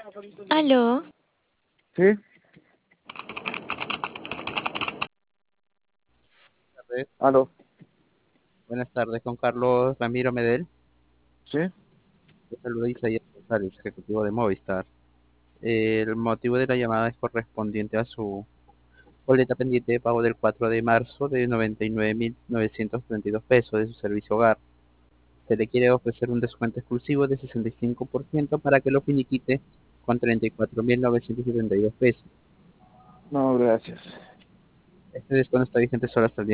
Aló, ¿Sí? Tardes. ¿Aló? Buenas tardes, con Carlos Ramiro Medel. ¿Sí? Yo saludo Isaías González, ejecutivo de Movistar. El motivo de la llamada es correspondiente a su boleta pendiente de pago del 4 de marzo de 99.932 pesos de su servicio hogar. Se le quiere ofrecer un descuento exclusivo de 65% para que lo finiquite con 34.972 pesos. No, gracias. Este descuento está vigente solo hasta el día